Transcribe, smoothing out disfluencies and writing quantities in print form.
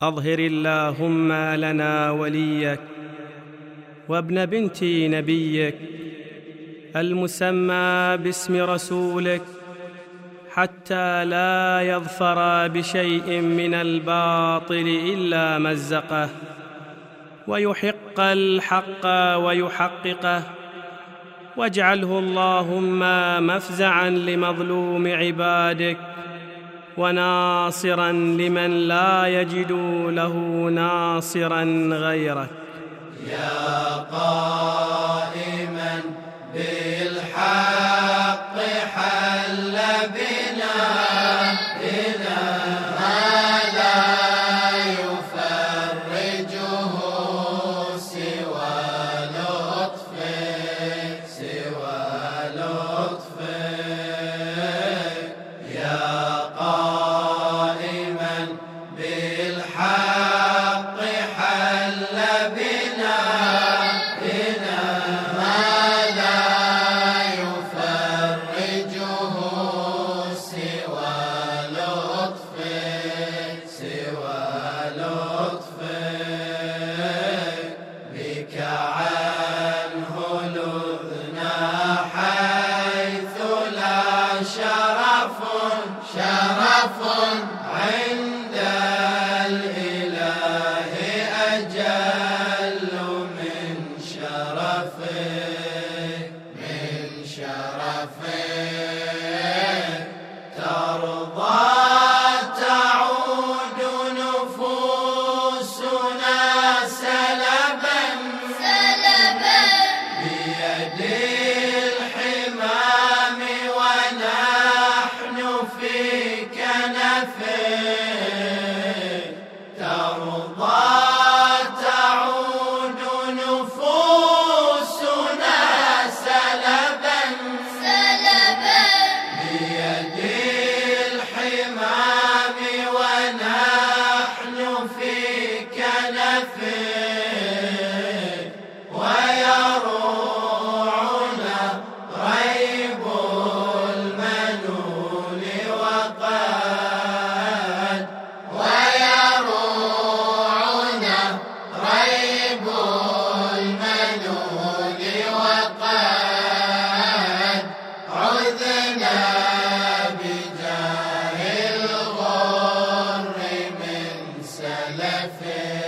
أظهر اللهم لنا وليك وابن بنت نبيك المسمى باسم رسولك، حتى لا يظفر بشيء من الباطل إلا مزقه، ويحق الحق ويحققه، واجعله اللهم مفزعا لمظلوم عبادك، وناصرا لمن لا يجد له ناصرا غيرك. يا قائما بالحق حل بنا ما لا يفرجه سوى لطفك يا قائما بالحق حل بنا ما لا يفرجه سوى لطفك بك عنه لذنا حيث لا شرف عند الإله أجل من شرفك ترضى تعود نفوسنا سلبا بيد الحمام ونحن في كنفك ترضى تعود نفوسنا سلبا بيد الحمام ونحن في كنفك ويروعنا ريب المنون وقد عذنا بجاه الغر من سلفه.